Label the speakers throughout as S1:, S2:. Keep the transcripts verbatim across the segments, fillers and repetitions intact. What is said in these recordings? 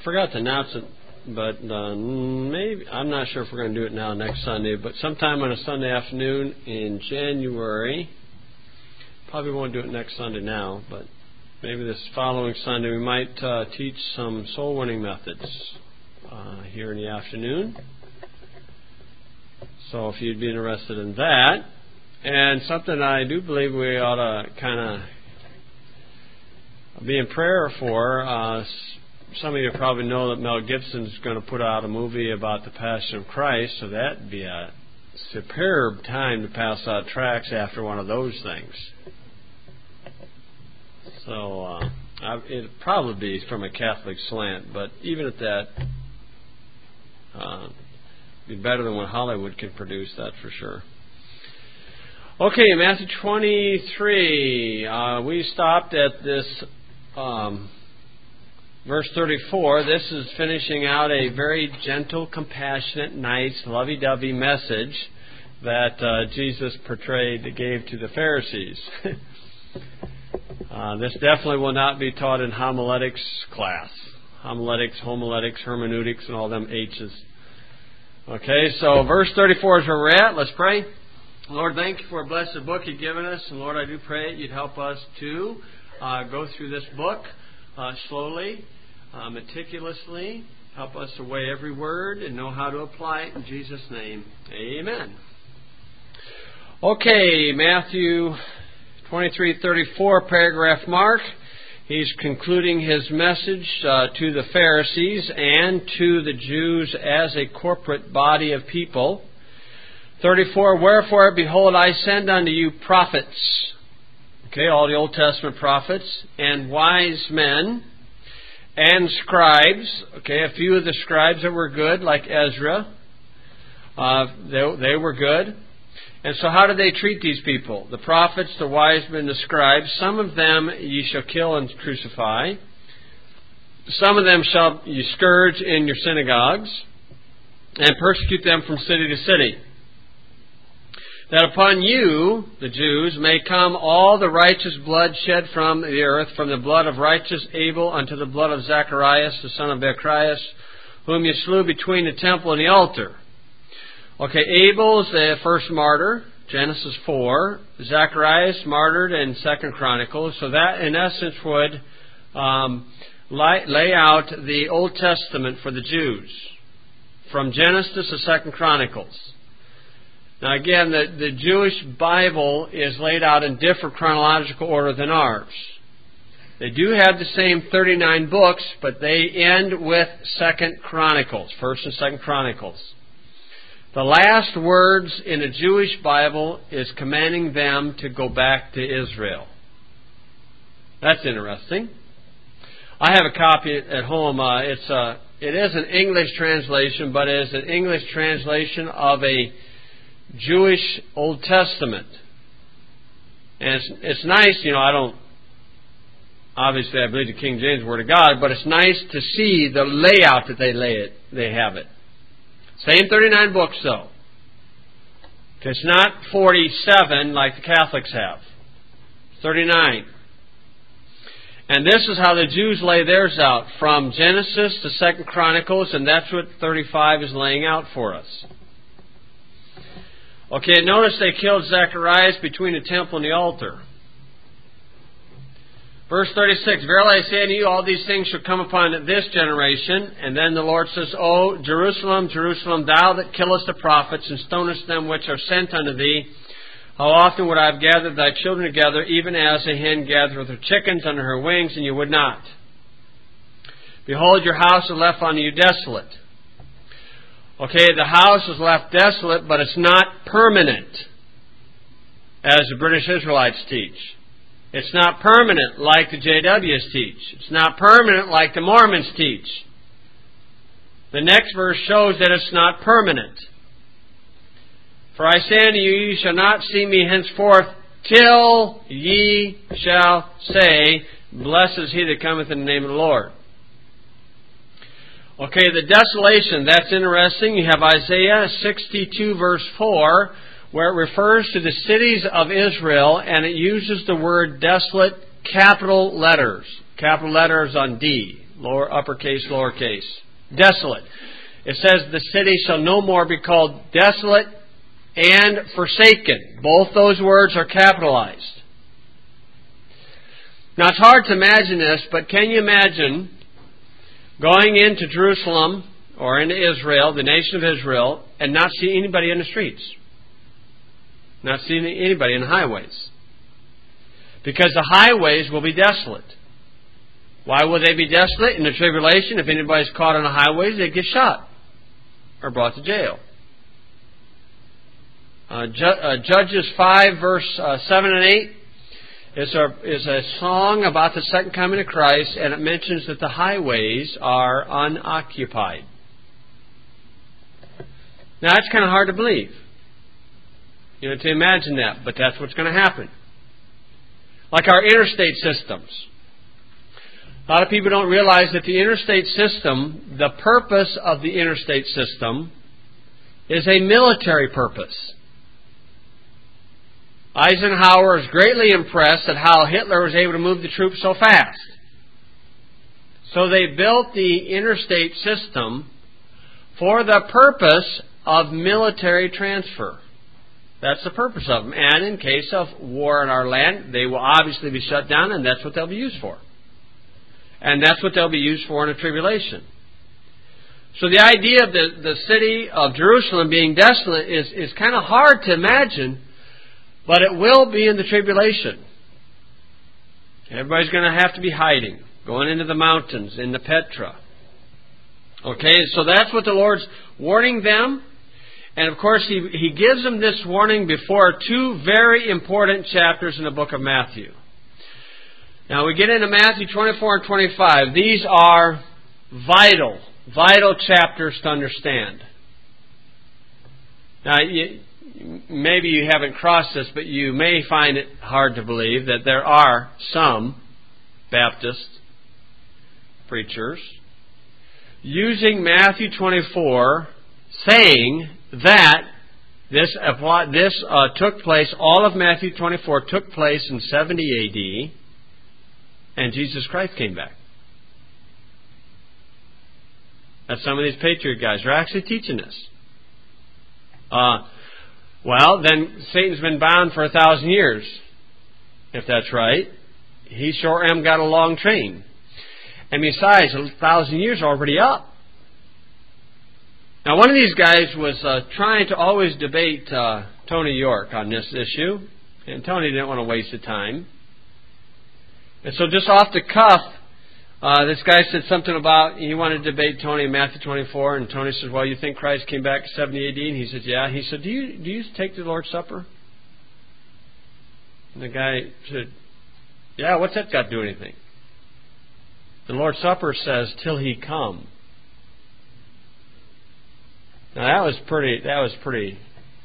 S1: I forgot to announce it, but uh, maybe I'm not sure if we're going to do it now next Sunday, but sometime on a Sunday afternoon in January, probably won't do it next Sunday now, but maybe this following Sunday we might uh, teach some soul winning methods uh, here in the afternoon. So if you'd be interested in that, and something I do believe we ought to kind of be in prayer for. Uh, some of you probably know that Mel Gibson's going to put out a movie about the Passion of Christ, so that'd be a superb time to pass out tracts after one of those things. So uh, it'd probably be from a Catholic slant, but even at that, uh, be better than what Hollywood can produce, that's for sure. Okay, Matthew twenty-three. Uh, we stopped at this um, verse thirty-four. This is finishing out a very gentle, compassionate, nice, lovey-dovey message that uh, Jesus portrayed, gave to the Pharisees. uh, this definitely will not be taught in homiletics class. Homiletics, homiletics, hermeneutics, and all them H's. Okay, so verse thirty-four is where we're at. Let's pray. Lord, thank you for a blessed book you've given us. And Lord, I do pray you'd help us to uh, go through this book uh, slowly, uh, meticulously. Help us to weigh every word and know how to apply it. In Jesus' name, amen. Okay, Matthew twenty-three thirty-four, paragraph mark. He's concluding his message uh, to the Pharisees and to the Jews as a corporate body of people. thirty-four, wherefore, behold, I send unto you prophets. Okay, all the Old Testament prophets, and wise men, and scribes. Okay, a few of the scribes that were good, like Ezra. Uh, they, they were good. And so how did they treat these people? The prophets, the wise men, the scribes. Some of them ye shall kill and crucify. Some of them shall ye scourge in your synagogues, and persecute them from city to city. That upon you, the Jews, may come all the righteous blood shed from the earth, from the blood of righteous Abel unto the blood of Zacharias, the son of Barachias, whom you slew between the temple and the altar. Okay, Abel's the first martyr, Genesis four. Zacharias martyred in Second Chronicles. So that, in essence, would um, lay, lay out the Old Testament for the Jews, from Genesis to Second Chronicles. Now again, the, the Jewish Bible is laid out in different chronological order than ours. They do have the same thirty-nine books, but they end with Second Chronicles, First and Second Chronicles. The last words in a Jewish Bible is commanding them to go back to Israel. That's interesting. I have a copy at home. Uh, it's a, it is an English translation, but it is an English translation of a Jewish Old Testament. And it's, it's nice, you know, I don't, obviously I believe the King James Word of God, but it's nice to see the layout that they lay it, they have it. Same thirty-nine books, though. It's not forty-seven like the Catholics have. thirty-nine. And this is how the Jews lay theirs out, from Genesis to Second Chronicles, and that's what thirty-five is laying out for us. Okay, notice they killed Zacharias between the temple and the altar. Verse thirty-six, verily I say unto you, all these things shall come upon this generation. And then the Lord says, O Jerusalem, Jerusalem, thou that killest the prophets, and stonest them which are sent unto thee, how often would I have gathered thy children together, even as a hen gathereth her chickens under her wings, and you would not. Behold, your house is left unto you desolate. Okay, the house is left desolate, but it's not permanent, as the British Israelites teach. It's not permanent like the J Ws teach. It's not permanent like the Mormons teach. The next verse shows that it's not permanent. For I say unto you, ye shall not see me henceforth, till ye shall say, blessed is he that cometh in the name of the Lord. Okay, the desolation, that's interesting. You have Isaiah sixty-two verse four, where it refers to the cities of Israel, and it uses the word desolate, capital letters. Capital letters on D, lower uppercase, lowercase. Desolate. It says the city shall no more be called desolate and forsaken. Both those words are capitalized. Now it's hard to imagine this, but can you imagine going into Jerusalem or into Israel, the nation of Israel, and not see anybody in the streets? Not seeing anybody in the highways. Because the highways will be desolate. Why will they be desolate? In the tribulation, if anybody's caught on the highways, they get shot or brought to jail. Uh, Ju- uh, Judges five, verse uh, seven and eight is a, is a song about the second coming of Christ, and it mentions that the highways are unoccupied. Now, that's kind of hard to believe, you know, to imagine that, but that's what's going to happen. Like our interstate systems. A lot of people don't realize that the interstate system, the purpose of the interstate system, is a military purpose. Eisenhower is greatly impressed at how Hitler was able to move the troops so fast. So they built the interstate system for the purpose of military transfer. That's the purpose of them. And in case of war in our land, they will obviously be shut down, and that's what they'll be used for. And that's what they'll be used for in a tribulation. So the idea of the, the city of Jerusalem being desolate is, is kind of hard to imagine, but it will be in the tribulation. Everybody's going to have to be hiding, going into the mountains, into Petra. Okay, so that's what the Lord's warning them. And of course, He, he gives them this warning before two very important chapters in the book of Matthew. Now we get into Matthew twenty-four and twenty-five. These are vital, vital chapters to understand. Now, you, maybe you haven't crossed this, but you may find it hard to believe that there are some Baptist preachers using Matthew twenty-four, saying that this this uh, took place, all of Matthew twenty-four took place in seventy A D, and Jesus Christ came back. That's some of these Patriot guys are actually teaching this. Uh, well, then Satan's been bound for a thousand years, if that's right. He sure am got a long train. And besides, a thousand years are already up. Now, one of these guys was uh, trying to always debate uh, Tony York on this issue, and Tony didn't want to waste the time. And so just off the cuff, uh, this guy said something about he wanted to debate Tony in Matthew twenty-four, and Tony says, well, you think Christ came back in seventy A D? And he said, yeah. He said, do you do you take the Lord's Supper? And the guy said, yeah, what's that got to do with anything? The Lord's Supper says, till He come. Now that was pretty, that was pretty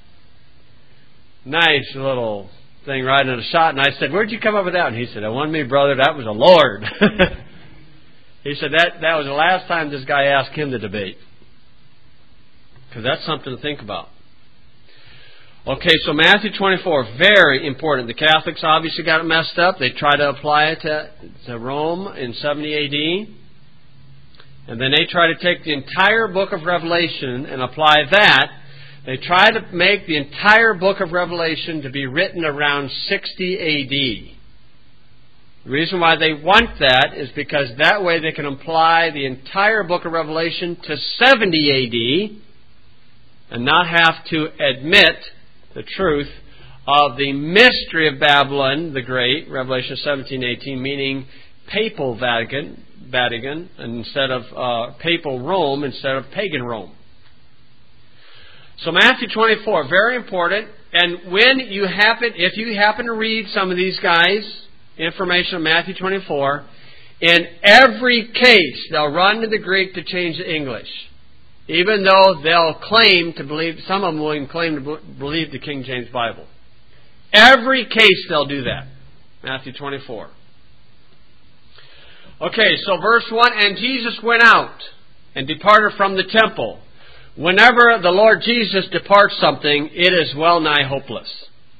S1: nice little thing riding in a shot. And I said, where'd you come up with that? And he said, it wasn't me, brother, that was the Lord. He said that that was the last time this guy asked him to debate. Because that's something to think about. Okay, so Matthew twenty-four, very important. The Catholics obviously got it messed up. They tried to apply it to, to Rome in seventy A D. And then they try to take the entire book of Revelation and apply that. They try to make the entire book of Revelation to be written around sixty A D. The reason why they want that is because that way they can apply the entire book of Revelation to seventy A D and not have to admit the truth of the mystery of Babylon the Great, Revelation seventeen eighteen, meaning papal Vatican, Vatican instead of uh, papal Rome instead of pagan Rome. So Matthew twenty-four, very important. And when you happen, if you happen to read some of these guys' information on Matthew twenty-four, in every case they'll run to the Greek to change the English. Even though they'll claim to believe, some of them will even claim to believe the King James Bible. Every case they'll do that. Matthew twenty-four. Okay, so verse one, and Jesus went out and departed from the temple. Whenever the Lord Jesus departs something, it is well nigh hopeless.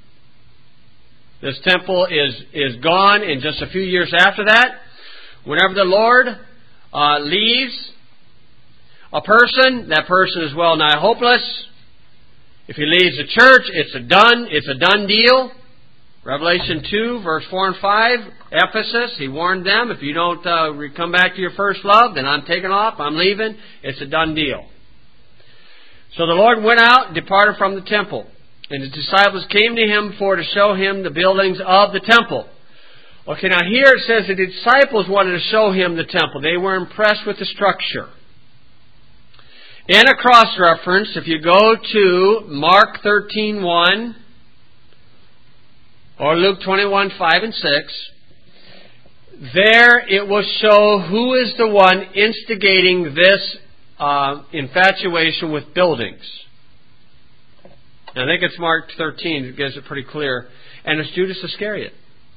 S1: This temple is, is gone in just a few years after that. Whenever the Lord uh, leaves a person, that person is well nigh hopeless. If he leaves the church, it's a done, it's a done deal. Revelation two, verse four and five, Ephesus, he warned them, if you don't uh, come back to your first love, then I'm taking off, I'm leaving. It's a done deal. So the Lord went out and departed from the temple. And his disciples came to him for to show him the buildings of the temple. Okay, now here it says that the disciples wanted to show him the temple. They were impressed with the structure. In a cross-reference, if you go to Mark thirteen one or Luke twenty-one five and six, there it will show who is the one instigating this uh, infatuation with buildings. And I think it's Mark thirteen that gives it pretty clear. And it's Judas Iscariot.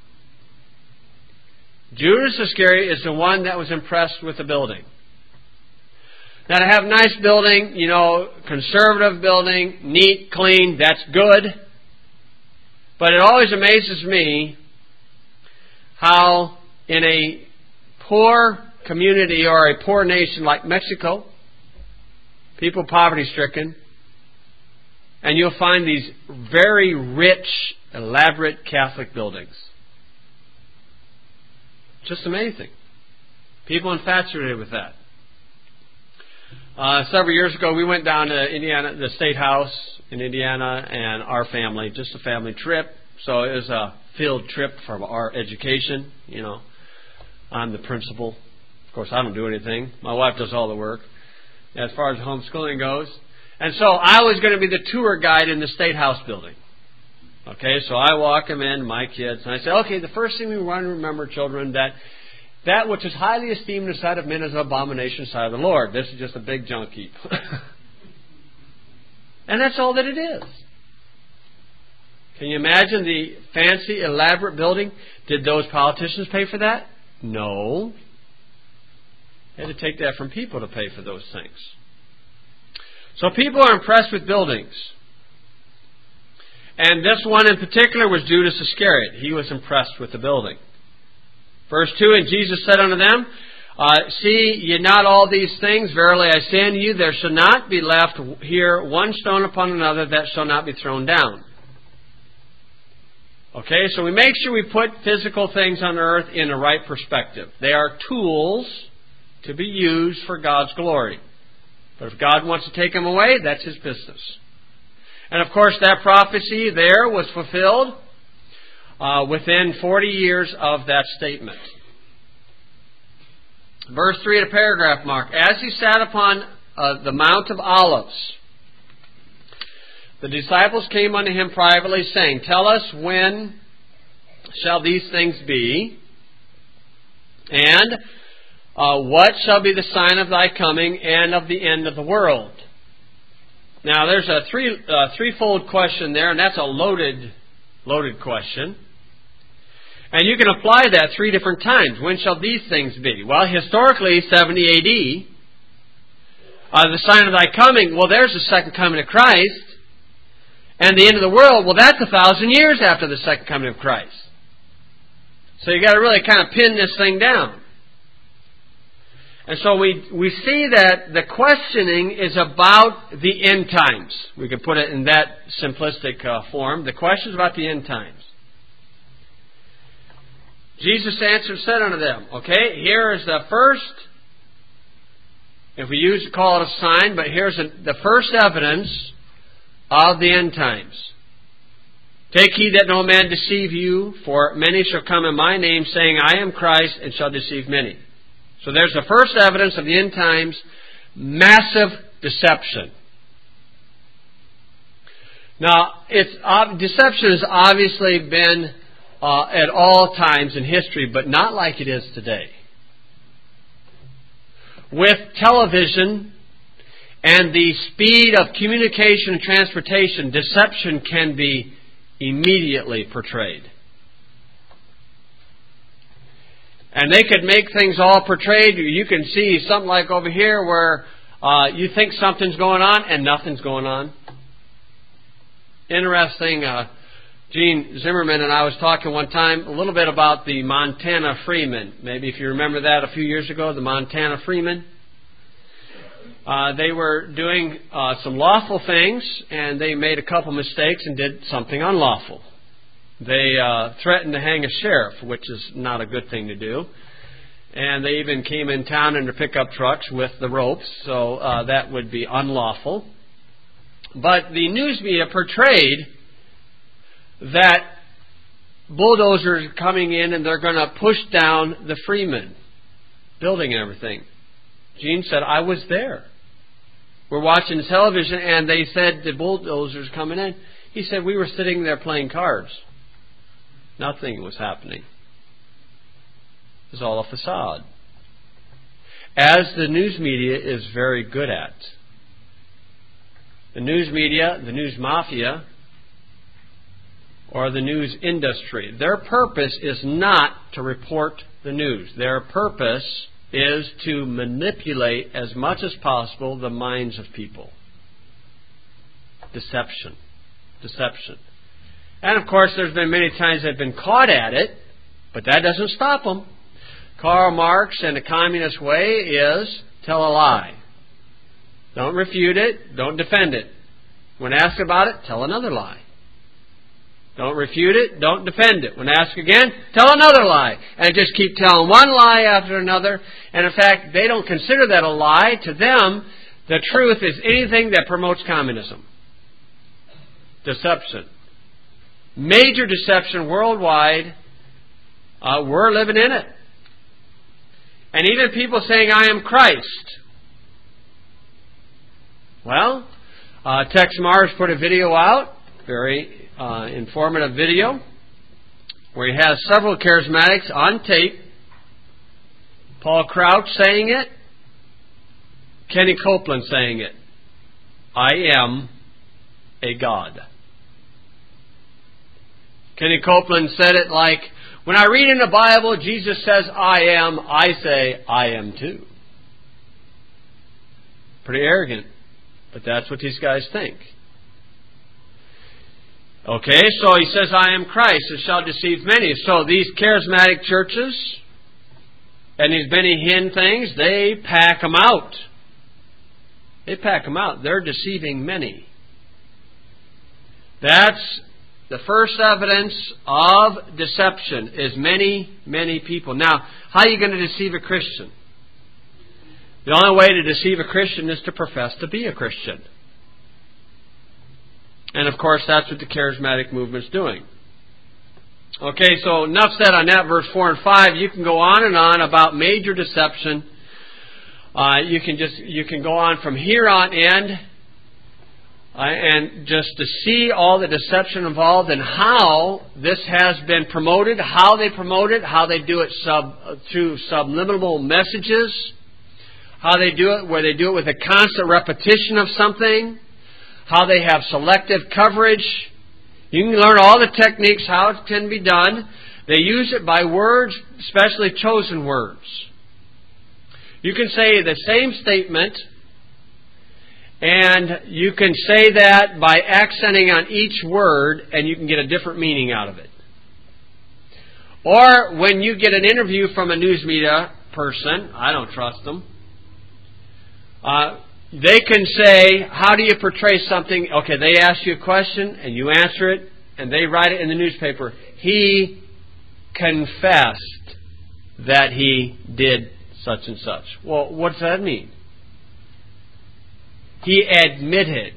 S1: Judas Iscariot is the one that was impressed with the building. Now, to have a nice building, you know, conservative building, neat, clean, that's good. But it always amazes me how in a poor community or a poor nation like Mexico, people poverty-stricken, and you'll find these very rich, elaborate Catholic buildings. Just amazing. People infatuated with that. Uh, several years ago, we went down to Indiana, the State House in Indiana, and our family, just a family trip. So it was a field trip for our education. You know, I'm the principal. Of course, I don't do anything. My wife does all the work as far as homeschooling goes. And so I was going to be the tour guide in the State House building. Okay, so I walk them in, my kids, and I say, okay, the first thing we want to remember, children, that that which is highly esteemed in the sight of men is an abomination in the sight of the Lord. This is just a big junk heap. And that's all that it is. Can you imagine the fancy, elaborate building? Did those politicians pay for that? No. They had to take that from people to pay for those things. So people are impressed with buildings. And this one in particular was Judas Iscariot. He was impressed with the building. Verse two, and Jesus said unto them, uh, See ye not all these things? Verily I say unto you, there shall not be left here one stone upon another that shall not be thrown down. Okay, so we make sure we put physical things on earth in the right perspective. They are tools to be used for God's glory. But if God wants to take them away, that's His business. And of course, that prophecy there was fulfilled uh, within forty years of that statement. Verse three, the paragraph mark. As he sat upon uh, the Mount of Olives, the disciples came unto him privately, saying, Tell us, when shall these things be? And uh, what shall be the sign of thy coming and of the end of the world? Now, there's a three uh, threefold question there, and that's a loaded, loaded question. And you can apply that three different times. When shall these things be? Well, historically, seventy A D, uh, the sign of thy coming, well, there's the second coming of Christ. And the end of the world, well, that's a thousand years after the second coming of Christ. So you got to really kind of pin this thing down. And so we we see that the questioning is about the end times. We could put it in that simplistic uh, form. The question is about the end times. Jesus answered, said unto them, okay, here is the first, if we use to call it a sign, but here's a, the first evidence of the end times. Take heed that no man deceive you, for many shall come in my name, saying, I am Christ, and shall deceive many. So there's the first evidence of the end times, massive deception. Now, it's uh, deception has obviously been uh, at all times in history, but not like it is today. With television and the speed of communication and transportation, deception can be immediately portrayed. And they could make things all portrayed. You can see something like over here where uh, you think something's going on and nothing's going on. Interesting. Uh, Gene Zimmerman and I was talking one time a little bit about the Montana Freemen. Maybe if you remember that a few years ago, the Montana Freemen. Uh, they were doing uh, some lawful things, and they made a couple mistakes and did something unlawful. They uh, threatened to hang a sheriff, which is not a good thing to do. And they even came in town in their pickup trucks with the ropes, so uh, that would be unlawful. But the news media portrayed that bulldozers are coming in and they're going to push down the Freemen building and everything. Gene said, I was there. We're watching television and they said the bulldozers coming in. He said, we were sitting there playing cards. Nothing was happening. It was all a facade. As the news media is very good at. The news media, the news mafia, or the news industry. Their purpose is not to report the news. Their purpose is to manipulate as much as possible the minds of people. Deception. Deception. And of course there's been many times they've been caught at it, but that doesn't stop them. Karl Marx and the communist way is tell a lie. Don't refute it, don't defend it. When asked about it, tell another lie. Don't refute it. Don't defend it. When asked again, tell another lie. And just keep telling one lie after another. And in fact, they don't consider that a lie. To them, the truth is anything that promotes communism. Deception. Major deception worldwide. Uh, we're living in it. And even people saying, I am Christ. Well, uh, Tex Mars put a video out. Very Uh, informative video where he has several charismatics on tape. Paul Crouch saying it, Kenny Copeland saying it. I am a God. Kenny Copeland said it like, when I read in the Bible, Jesus says I am, I say I am too. Pretty arrogant, but that's what these guys think. Okay, so he says, I am Christ, and shall deceive many. So these charismatic churches and these Benny Hinn things, they pack them out. They pack them out. They're deceiving many. That's the first evidence of deception, is many, many people. Now, how are you going to deceive a Christian? The only way to deceive a Christian is to profess to be a Christian. And of course, that's what the charismatic movement's doing. Okay, so enough said on that, verse four and five. You can go on and on about major deception. Uh, you can just you can go on from here on end, uh, and just to see all the deception involved and how this has been promoted, how they promote it, how they do it sub through subliminal messages, how they do it where they do it with a constant repetition of something. How they have selective coverage. You can learn all the techniques, how it can be done. They use it by words, especially chosen words. You can say the same statement, and you can say that by accenting on each word, and you can get a different meaning out of it. Or when you get an interview from a news media person, I don't trust them, uh, they can say, how do you portray something? Okay, they ask you a question and you answer it and they write it in the newspaper. He confessed that he did such and such. Well, what does that mean? He admitted.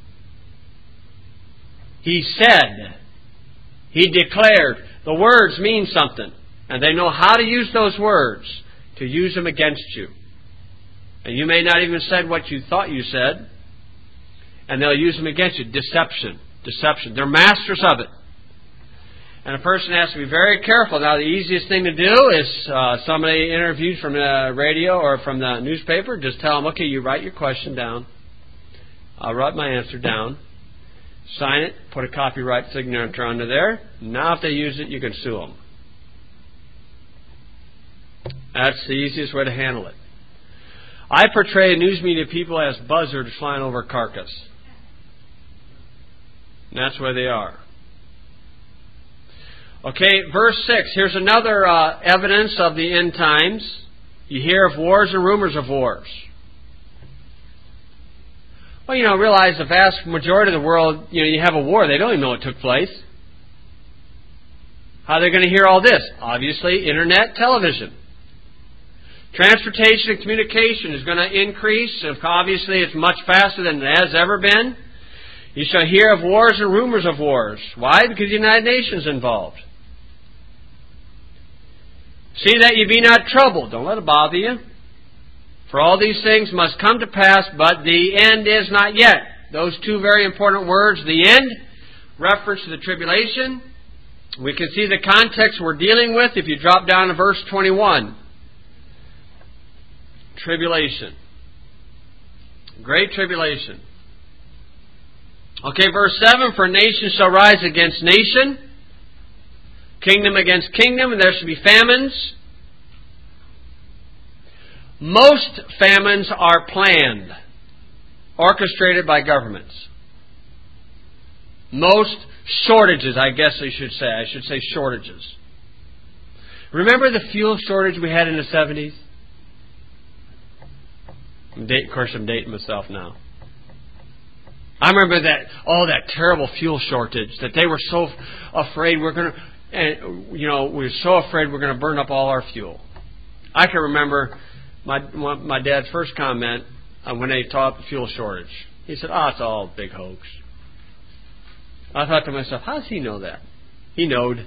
S1: He said. He declared. The words mean something. And they know how to use those words to use them against you. And you may not even have said what you thought you said. And they'll use them against you. Deception. Deception. They're masters of it. And a person has to be very careful. Now, the easiest thing to do is uh, somebody interviewed from the radio or from the newspaper, just tell them, okay, you write your question down. I'll write my answer down. Sign it. Put a copyright signature under there. Now, if they use it, you can sue them. That's the easiest way to handle it. I portray news media people as buzzards flying over a carcass. And that's where they are. Okay, verse six. Here's another uh, evidence of the end times. You hear of wars and rumors of wars. Well, you know, realize the vast majority of the world, you know, you have a war, they don't even know it took place. How are they going to hear all this? Obviously, internet, television. Transportation and communication is going to increase. Obviously, it's much faster than it has ever been. You shall hear of wars and rumors of wars. Why? Because the United Nations is involved. See that ye be not troubled. Don't let it bother you. For all these things must come to pass, but the end is not yet. Those two very important words, the end, reference to the tribulation. We can see the context we're dealing with if you drop down to verse twenty-one. Tribulation. Great tribulation. Okay, verse seven, for nation shall rise against nation, kingdom against kingdom, and there shall be famines. Most famines are planned, orchestrated by governments. Most shortages, I guess I should say. I should say shortages. Remember the fuel shortage we had in the seventies? Of course, I'm dating myself now. I remember that, oh, that terrible fuel shortage, that they were so afraid we're going to, and you know, we were so afraid we're going to burn up all our fuel. I can remember my my dad's first comment uh, when they taught the fuel shortage. He said, oh, it's all a big hoax. I thought to myself, how does he know that? He knowed.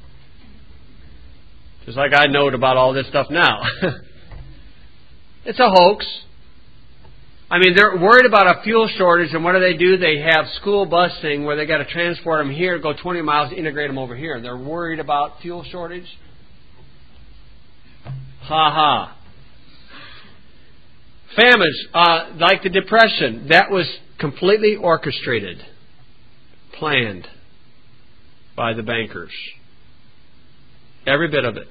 S1: Just like I knowed about all this stuff now. It's a hoax. I mean, they're worried about a fuel shortage, and what do they do? They have school busing where they got to transport them here, go twenty miles, integrate them over here. They're worried about fuel shortage. Ha ha. Famines, uh, like the Depression, that was completely orchestrated, planned by the bankers. Every bit of it.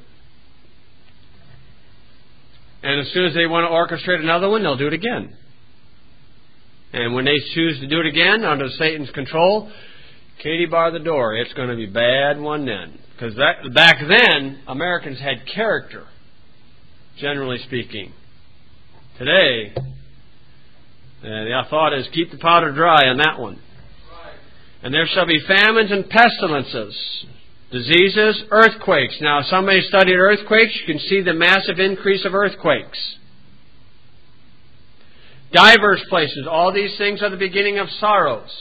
S1: And as soon as they want to orchestrate another one, they'll do it again. And when they choose to do it again under Satan's control, Katie bar the door. It's going to be a bad one then. Because that, back then, Americans had character, generally speaking. Today, uh, the thought is keep the powder dry on that one. And there shall be famines and pestilences, diseases, earthquakes. Now, if somebody studied earthquakes, you can see the massive increase of earthquakes. Divers places. All these things are the beginning of sorrows.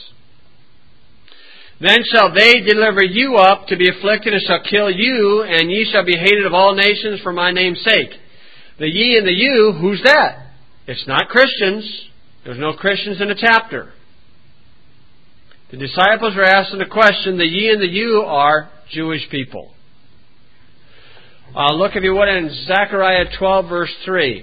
S1: Then shall they deliver you up to be afflicted, and shall kill you, and ye shall be hated of all nations for my name's sake. The ye and the you, who's that? It's not Christians. There's no Christians in the chapter. The disciples are asking the question, the ye and the you are Jewish people. Uh, look, if you would, in Zechariah twelve, verse three.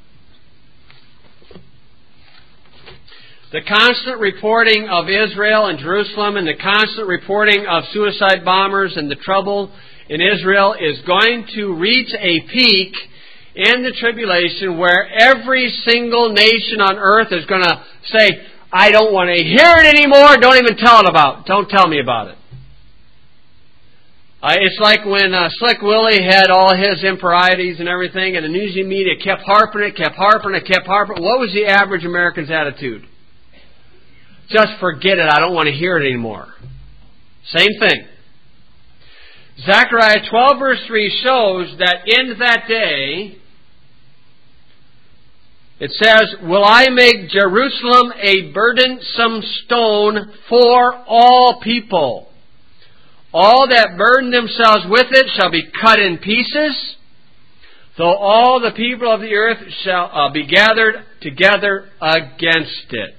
S1: The constant reporting of Israel and Jerusalem and the constant reporting of suicide bombers and the trouble in Israel is going to reach a peak in the tribulation where every single nation on earth is going to say, I don't want to hear it anymore. Don't even tell it about. Don't tell me about it. Uh, it's like when uh, Slick Willie had all his improprieties and everything, and the news media kept harping it, kept harping it, kept harping it. What was the average American's attitude? Just forget it. I don't want to hear it anymore. Same thing. Zechariah twelve verse three shows that in that day, it says, will I make Jerusalem a burdensome stone for all people? All that burden themselves with it shall be cut in pieces, though all the people of the earth shall uh, be gathered together against it.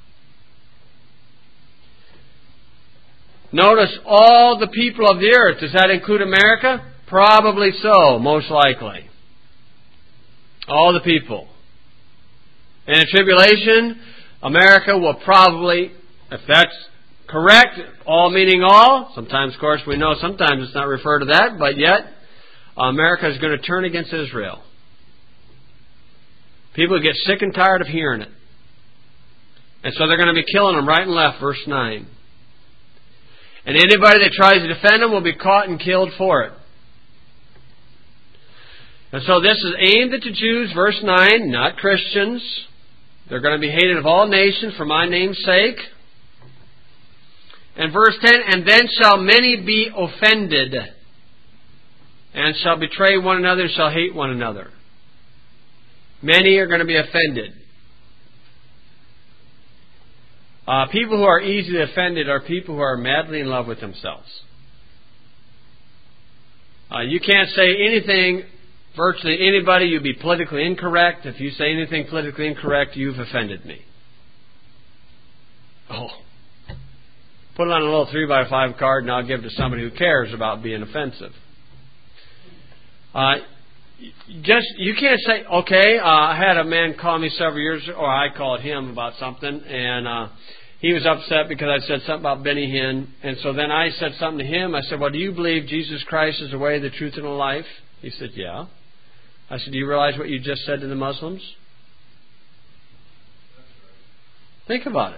S1: Notice all the people of the earth. Does that include America? Probably so, most likely. All the people. In a tribulation, America will probably, if that's correct, all meaning all, sometimes, of course, we know sometimes it's not referred to that, but yet, America is going to turn against Israel. People get sick and tired of hearing it. And so they're going to be killing them right and left, verse nine. And anybody that tries to defend them will be caught and killed for it. And so this is aimed at the Jews, verse nine, not Christians. They're going to be hated of all nations for my name's sake. And verse ten, and then shall many be offended, and shall betray one another, and shall hate one another. Many are going to be offended. Uh, people who are easily offended are people who are madly in love with themselves. Uh, you can't say anything, virtually anybody, you'd be politically incorrect. If you say anything politically incorrect, you've offended me. Oh. Put it on a little three by five card and I'll give it to somebody who cares about being offensive. Uh, just, you can't say, okay, uh, I had a man call me several years ago, or I called him about something, and uh, he was upset because I said something about Benny Hinn. And so then I said something to him. I said, well, do you believe Jesus Christ is the way, the truth, and the life? He said, yeah. I said, do you realize what you just said to the Muslims? Think about it.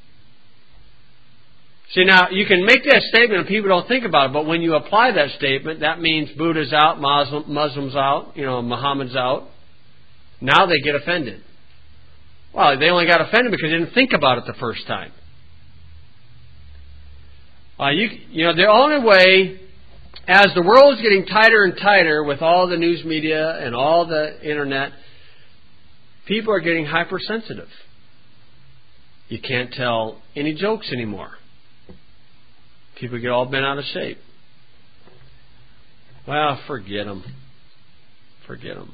S1: See, now, you can make that statement and people don't think about it, but when you apply that statement, that means Buddha's out, Muslim, Muslims out, you know, Muhammad's out. Now they get offended. Well, they only got offended because they didn't think about it the first time. Uh, you, you know, the only way, as the world is getting tighter and tighter with all the news media and all the internet, people are getting hypersensitive. You can't tell any jokes anymore. People get all bent out of shape. Well, forget them. Forget them.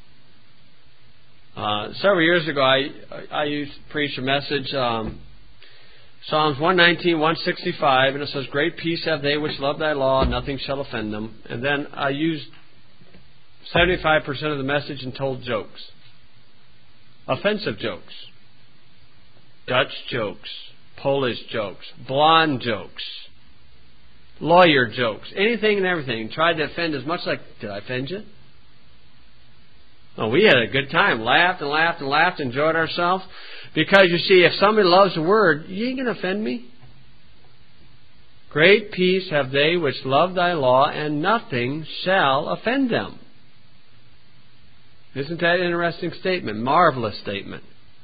S1: Uh, several years ago, I I used to preach a message, um, Psalms one nineteen, one sixty-five, and it says, great peace have they which love thy law, and nothing shall offend them. And then I used seventy-five percent of the message and told jokes. Offensive jokes. Dutch jokes. Polish jokes. Blonde jokes. Lawyer jokes. Anything and everything. Tried to offend as much. Like, did I offend you? Oh, we had a good time. Laughed and laughed and laughed. Enjoyed ourselves. Because, you see, if somebody loves the Word, you ain't going to offend me. Great peace have they which love thy law, and nothing shall offend them. Isn't that an interesting statement? Marvelous statement.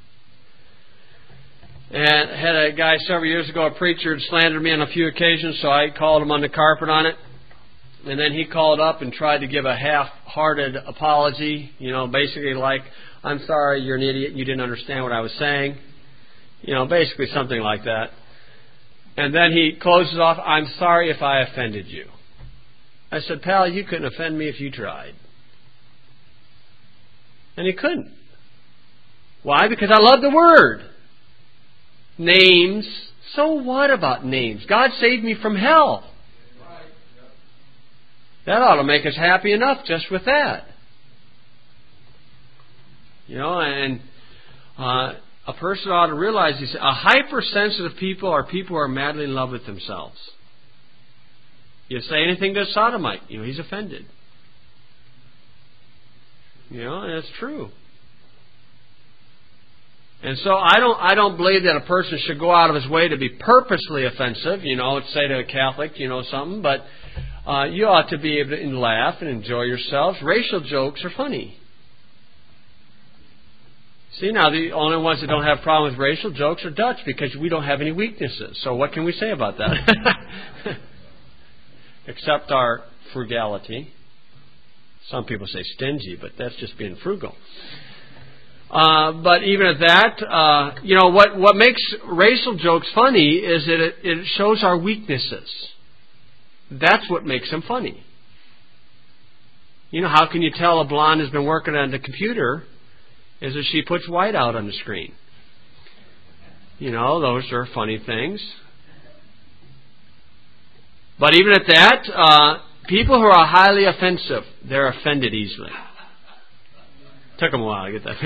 S1: And had a guy several years ago, a preacher, had slandered me on a few occasions, so I called him on the carpet on it. And then he called up and tried to give a half-hearted apology, you know, basically like, I'm sorry, you're an idiot, you didn't understand what I was saying. You know, basically something like that. And then he closes off, I'm sorry if I offended you. I said, pal, you couldn't offend me if you tried. And he couldn't. Why? Because I love the Word. Names. So what about names? God saved me from hell. That ought to make us happy enough just with that. You know, and uh, a person ought to realize these, a hypersensitive people are people who are madly in love with themselves. You say anything to a sodomite, you know, he's offended. You know, and it's true. And so I don't I don't believe that a person should go out of his way to be purposely offensive, you know, say to a Catholic, you know, something, but uh, you ought to be able to laugh and enjoy yourselves. Racial jokes are funny. See, now the only ones that don't have problem with racial jokes are Dutch because we don't have any weaknesses. So what can we say about that? Except our frugality. Some people say stingy, but that's just being frugal. Uh, but even at that, uh, you know, what, what makes racial jokes funny is that it, it shows our weaknesses. That's what makes them funny. You know, how can you tell a blonde has been working on the computer is that she puts white out on the screen. You know, those are funny things. But even at that, uh, people who are highly offensive, they're offended easily. Took them a while to get that.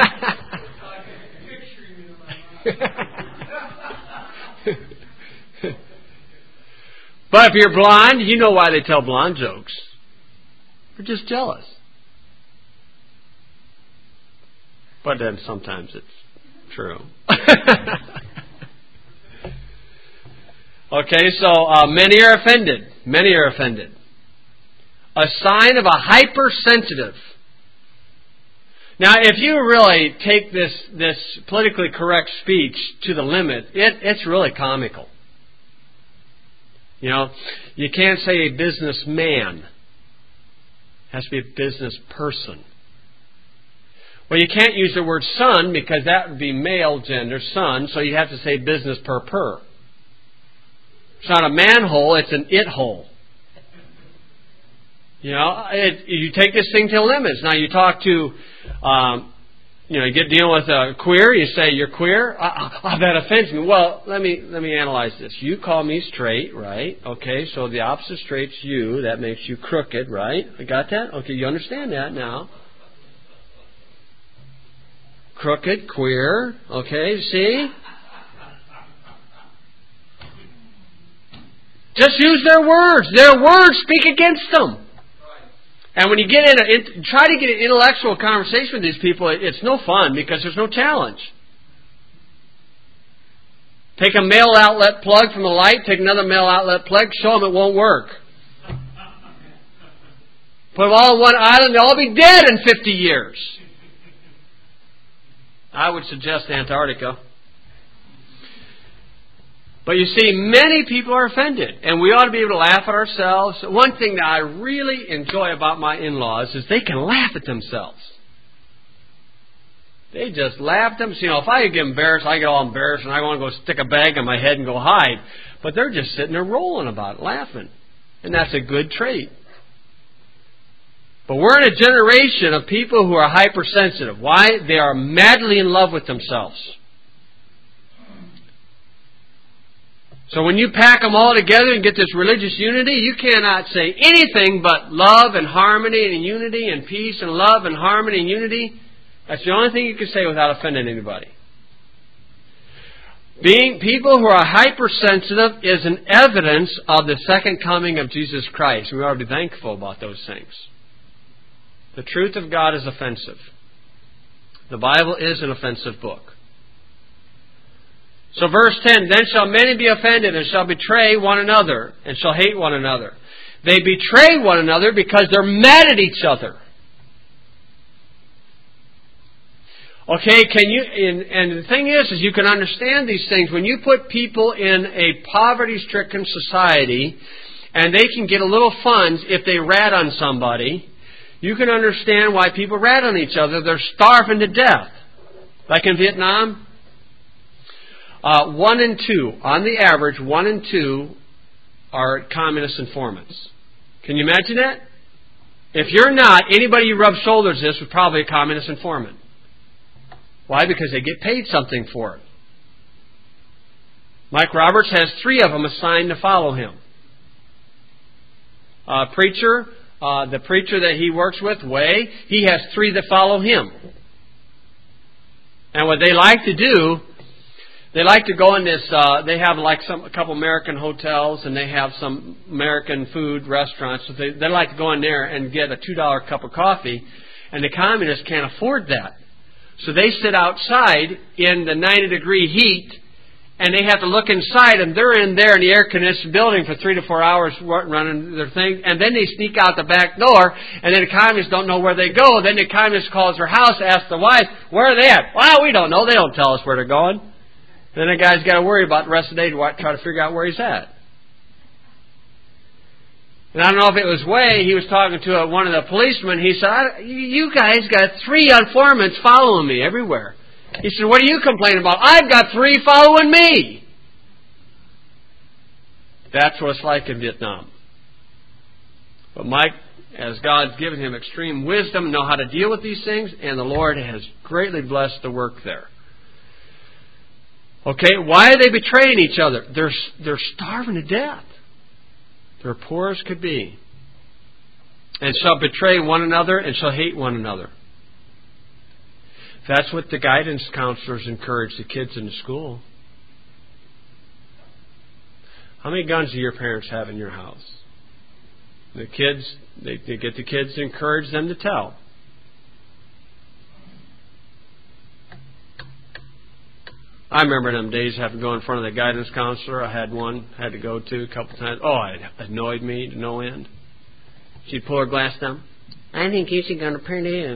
S1: But if you're blind, you know why they tell blonde jokes. They're just jealous. But then sometimes it's true. Okay, so uh, many are offended. Many are offended. A sign of a hypersensitive. Now, if you really take this, this politically correct speech to the limit, it, it's really comical. You know, you can't say a businessman. It has to be a business person. Well, you can't use the word son because that would be male gender, son, so you have to say business per per. It's not a manhole, it's an it hole. You know, it, you take this thing to limits. Now, you talk to, um, you know, you get dealing with a queer, you say, you're queer? Oh, oh, that offends me. Well, let me let me analyze this. You call me straight, right? Okay, so the opposite straight's you. That makes you crooked, right? I got that? Okay, you understand that now. Crooked, queer, okay, see? Just use their words. Their words speak against them. And when you get in, a, in try to get an intellectual conversation with these people, it, it's no fun because there's no challenge. Take a male outlet plug from the light, take another male outlet plug, show them it won't work. Put them all on one island, they'll all be dead in fifty years. I would suggest Antarctica. But you see, many people are offended, and we ought to be able to laugh at ourselves. One thing that I really enjoy about my in-laws is they can laugh at themselves. They just laugh at themselves. You know, if I get embarrassed, I get all embarrassed, and I want to go stick a bag on my head and go hide. But they're just sitting there rolling about it, laughing. And that's a good trait. But we're in a generation of people who are hypersensitive. Why? They are madly in love with themselves. So when you pack them all together and get this religious unity, you cannot say anything but love and harmony and unity and peace and love and harmony and unity. That's the only thing you can say without offending anybody. Being people who are hypersensitive is an evidence of the second coming of Jesus Christ. We ought to be thankful about those things. The truth of God is offensive. The Bible is an offensive book. So verse ten, then shall many be offended and shall betray one another and shall hate one another. They betray one another because they're mad at each other. Okay, can you, and, and the thing is, is you can understand these things. When you put people in a poverty-stricken society and they can get a little funds if they rat on somebody, you can understand why people rat on each other. They're starving to death. Like in Vietnam. Uh, one in two, on the average, one in two are communist informants. Can you imagine that? If you're not, anybody you rub shoulders with is probably a communist informant. Why? Because they get paid something for it. Mike Roberts has three of them assigned to follow him. Uh, preacher, uh, the preacher that he works with, Way, he has three that follow him. And what they like to do, they like to go in this, uh, they have like some, a couple American hotels and they have some American food restaurants. So they, they like to go in there and get a two dollar cup of coffee, and the communists can't afford that. So they sit outside in the ninety degree heat, and they have to look inside, and they're in there in the air-conditioned building for three to four hours running their thing, and then they sneak out the back door, and then the communists don't know where they go. Then the communist calls their house, asks the wife, where are they at? Well, we don't know. They don't tell us where they're going. Then the guy's got to worry about the rest of the day to try to figure out where he's at. And I don't know if it was Way, he was talking to a, one of the policemen. He said, you guys got three informants following me everywhere. He said, what are you complaining about? I've got three following me. That's what it's like in Vietnam. But Mike, as God's given him extreme wisdom, know how to deal with these things, and the Lord has greatly blessed the work there. Okay, why are they betraying each other? They're, they're starving to death. They're poor as could be. And shall betray one another and shall hate one another. That's what the guidance counselors encourage the kids in the school. How many guns do your parents have in your house? The kids, they, they get the kids to encourage them to tell. I remember them days having to go in front of the guidance counselor. I had one, had to go to a couple times. Oh, it annoyed me to no end. She'd pull her glass down. I think you should go to Purdue.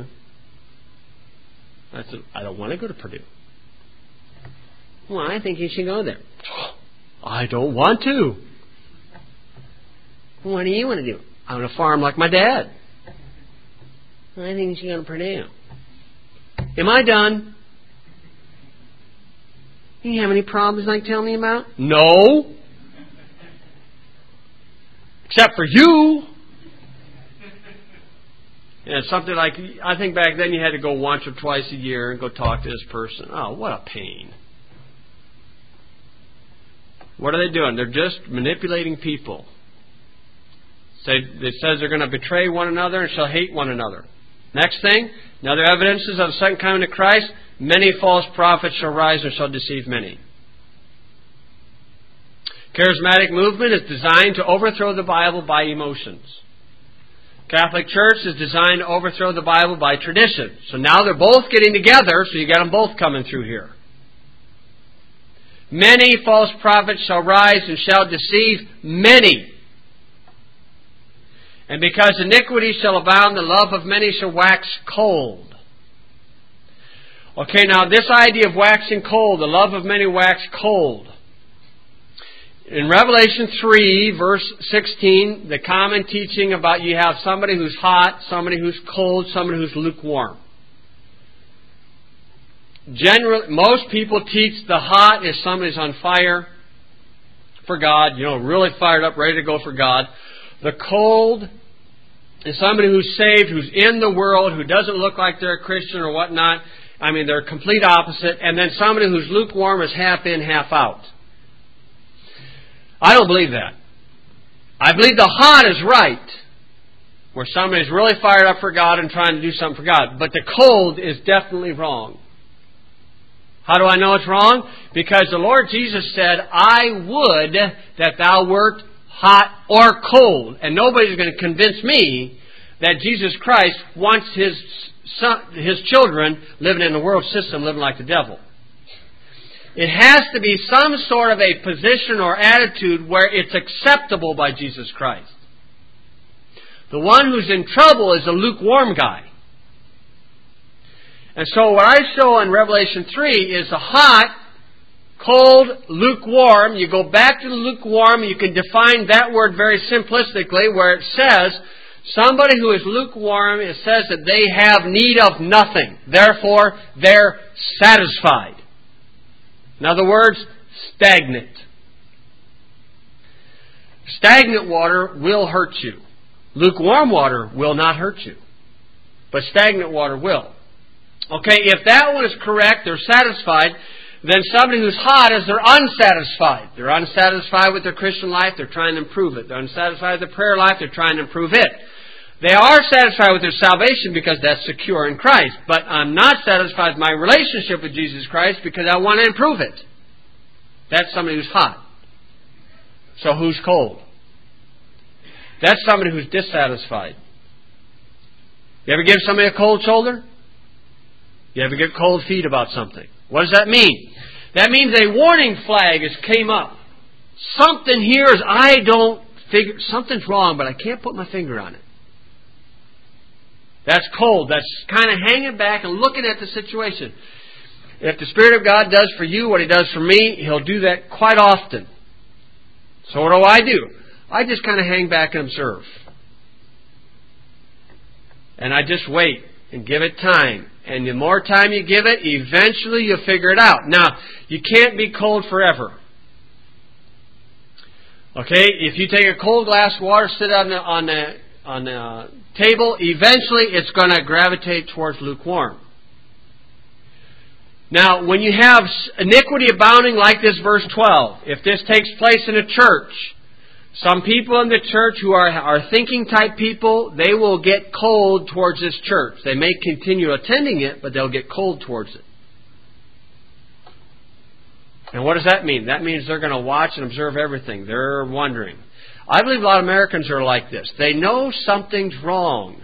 S1: I said, I don't want to go to Purdue. Well, I think you should go there. I don't want to. What do you want to do? I want to farm like my dad. I think you should go to Purdue. Am I done? You have any problems like tell me about? No. Except for you. And something like, I think back then you had to go once or twice a year and go talk to this person. Oh, what a pain. What are they doing? They're just manipulating people. Say, it says they're going to betray one another and shall hate one another. Next thing, another evidences of the second coming of Christ, many false prophets shall rise and shall deceive many. Charismatic movement is designed to overthrow the Bible by emotions. Catholic Church is designed to overthrow the Bible by tradition. So now they're both getting together, so you got them both coming through here. Many false prophets shall rise and shall deceive many. And because iniquity shall abound, the love of many shall wax cold. Okay, now this idea of waxing cold, the love of many wax cold. In Revelation three, verse sixteen, the common teaching about you have somebody who's hot, somebody who's cold, somebody who's lukewarm. Generally, most people teach the hot is somebody's on fire for God, you know, really fired up, ready to go for God. The cold is somebody who's saved, who's in the world, who doesn't look like they're a Christian or whatnot. I mean, they're complete opposite. And then somebody who's lukewarm is half in, half out. I don't believe that. I believe the hot is right, where somebody's really fired up for God and trying to do something for God. But the cold is definitely wrong. How do I know it's wrong? Because the Lord Jesus said, I would that thou wert hot or cold. And nobody's going to convince me that Jesus Christ wants His son, His children living in the world system, living like the devil. It has to be some sort of a position or attitude where it's acceptable by Jesus Christ. The one who's in trouble is a lukewarm guy. And so what I show in Revelation three is a hot, cold, lukewarm. You go back to the lukewarm, you can define that word very simplistically, where it says, somebody who is lukewarm, it says that they have need of nothing. Therefore, they're satisfied. In other words, stagnant. Stagnant water will hurt you. Lukewarm water will not hurt you. But stagnant water will. Okay, if that one is correct, they're satisfied, then somebody who's hot is they're unsatisfied. They're unsatisfied with their Christian life, they're trying to improve it. They're unsatisfied with their prayer life, they're trying to improve it. They are satisfied with their salvation because that's secure in Christ. But I'm not satisfied with my relationship with Jesus Christ because I want to improve it. That's somebody who's hot. So who's cold? That's somebody who's dissatisfied. You ever give somebody a cold shoulder? You ever get cold feet about something? What does that mean? That means a warning flag has came up. Something here is I don't figure, something's wrong, but I can't put my finger on it. That's cold. That's kind of hanging back and looking at the situation. If the Spirit of God does for you what He does for me, He'll do that quite often. So what do I do? I just kind of hang back and observe. And I just wait and give it time. And the more time you give it, eventually you'll figure it out. Now, you can't be cold forever. Okay? If you take a cold glass of water, sit on the, on the, on the table, eventually it's going to gravitate towards lukewarm. Now, when you have iniquity abounding like this verse twelve, if this takes place in a church, some people in the church who are, are thinking type people, they will get cold towards this church. They may continue attending it, but they'll get cold towards it. And what does that mean? That means they're going to watch and observe everything. They're wondering. I believe a lot of Americans are like this. They know something's wrong.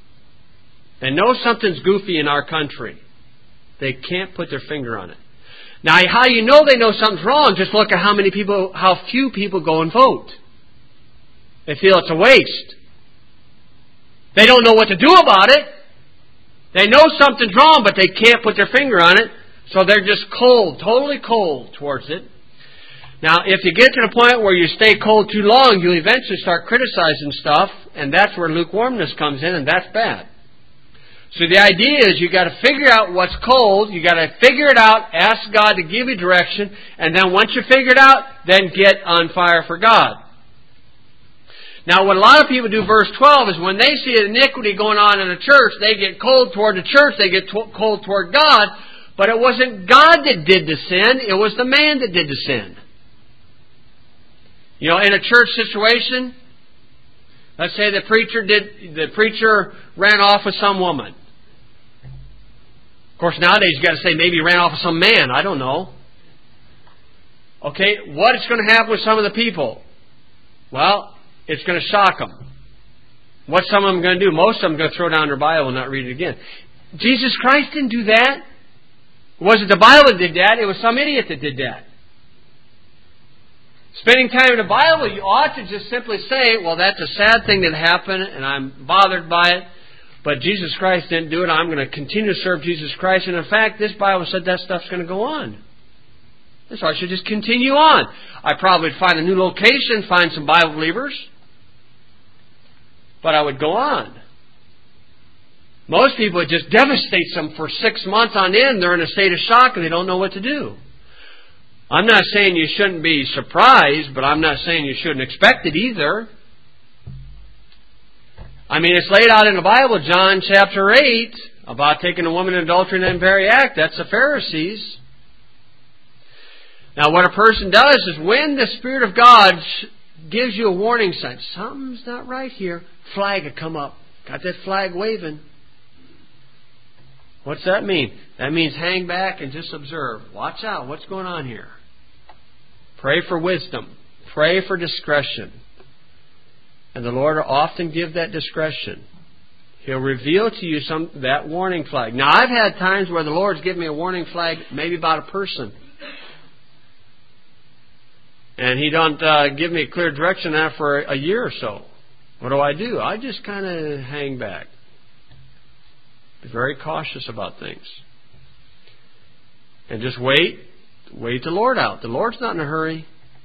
S1: They know something's goofy in our country. They can't put their finger on it. Now, how you know they know something's wrong, just look at how many people, how few people go and vote. They feel it's a waste. They don't know what to do about it. They know something's wrong, but they can't put their finger on it, so they're just cold, totally cold towards it. Now, if you get to the point where you stay cold too long, you'll eventually start criticizing stuff, and that's where lukewarmness comes in, and that's bad. So the idea is you got to figure out what's cold, you got to figure it out, ask God to give you direction, and then once you figure it out, then get on fire for God. Now, what a lot of people do, verse twelve, is when they see iniquity going on in a church, they get cold toward the church, they get to- cold toward God, but it wasn't God that did the sin, it was the man that did the sin. You know, in a church situation, let's say the preacher did, the preacher ran off with some woman. Of course, nowadays you've got to say maybe he ran off with some man. I don't know. Okay, what's going to happen with some of the people? Well, it's going to shock them. What's some of them going to do? Most of them are going to throw down their Bible and not read it again. Jesus Christ didn't do that. It wasn't the Bible that did that. It was some idiot that did that. Spending time in the Bible, you ought to just simply say, well, that's a sad thing that happened, and I'm bothered by it, but Jesus Christ didn't do it. I'm going to continue to serve Jesus Christ. And in fact, this Bible said that stuff's going to go on. So I should just continue on. I probably would find a new location, find some Bible believers, but I would go on. Most people, it just devastates them for six months on end. They're in a state of shock and they don't know what to do. I'm not saying you shouldn't be surprised, but I'm not saying you shouldn't expect it either. I mean, it's laid out in the Bible, John chapter eight, about taking a woman in adultery in that very act. That's the Pharisees. Now, what a person does is when the Spirit of God gives you a warning sign, something's not right here, flag will come up. Got that flag waving. What's that mean? That means hang back and just observe. Watch out. What's going on here? Pray for wisdom. Pray for discretion. And the Lord will often give that discretion. He'll reveal to you some that warning flag. Now, I've had times where the Lord's given me a warning flag maybe about a person. And He don't uh, give me a clear direction on that for a year or so. What do I do? I just kind of hang back. Be very cautious about things. And just wait. Wait the Lord out. The Lord's not in a hurry.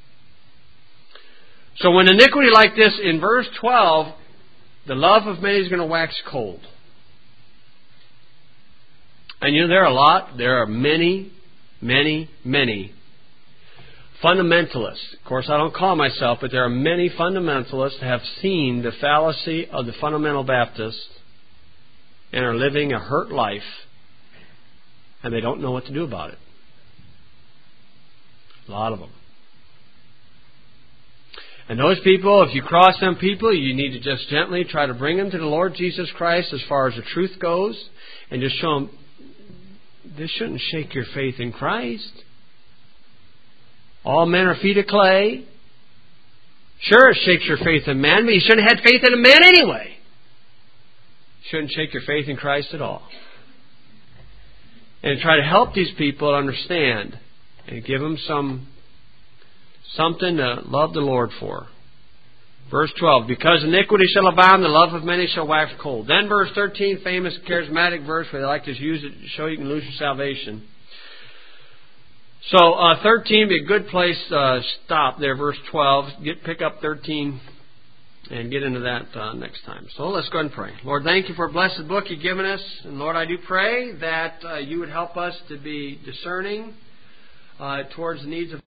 S1: So when iniquity like this, in verse twelve, the love of many is going to wax cold. And you know, there are a lot, there are many, many, many fundamentalists. Of course, I don't call myself, but there are many fundamentalists that have seen the fallacy of the fundamental Baptists and are living a hurt life, and they don't know what to do about it. A lot of them. And those people, if you cross them people, you need to just gently try to bring them to the Lord Jesus Christ as far as the truth goes, and just show them, this shouldn't shake your faith in Christ. All men are feet of clay. Sure, it shakes your faith in man, but you shouldn't have had faith in a man anyway. Shouldn't shake your faith in Christ at all. And try to help these people understand and give them some something to love the Lord for. Verse twelve, because iniquity shall abound, the love of many shall wax cold. Then verse thirteen, famous charismatic verse where they like to use it to show you can lose your salvation. So uh, thirteen would be a good place to uh, stop there, verse twelve. Get Pick up thirteen and get into that uh, next time. So let's go ahead and pray. Lord, thank you for a blessed book you've given us. And Lord, I do pray that uh, you would help us to be discerning uh, towards the needs of